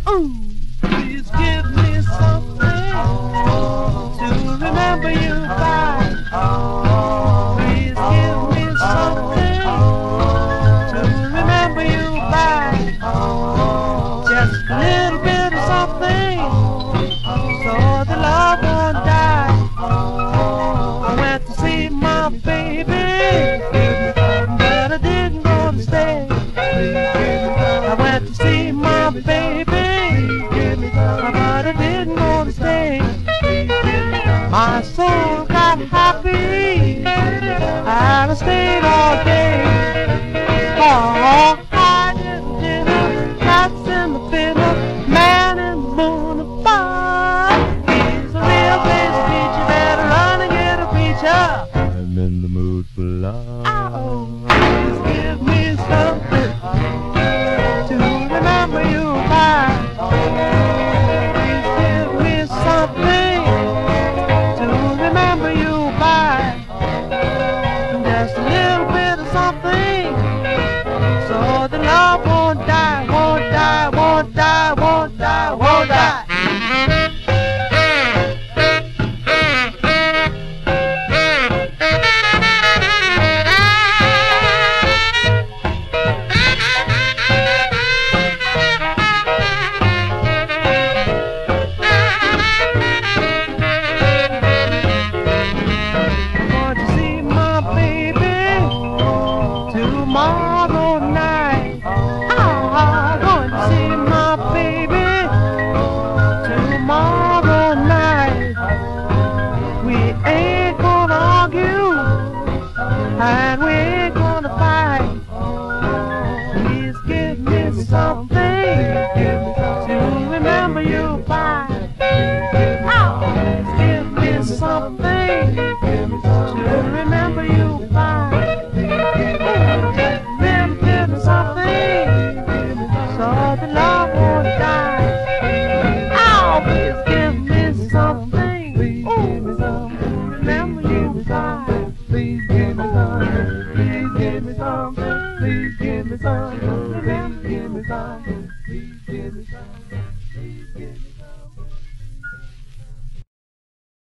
Please give me something to remember you by. Please give me something to remember you by. Just a little bit of something so the love won't die. I went to see my baby, but I didn't want to stay. I went to see my baby, but I didn't want to stay. My soul got happy, and I stayed all day. Oh, I didn't dinner, cats in the fiddle, man in the moon of fire. He's a real bass preacher, better run and get a preacher. I'm in the mood for love. Oh, please give me something to remember you by. Please give me something to remember you by. Just a little bit of something so the love won't die, won't die, won't die, won't die, won't die. Tomorrow night, I'm going to see my baby. Tomorrow night, we ain't gonna argue, and we ain't gonna fight. Please give me something to remember you by. Please give me something to remember you by. So the love won't die. Oh, please give me something. Please give me something. Remember you by. Please give me something. Please give me something. Please give me something. Remember, give me something. Please give me something. Please give me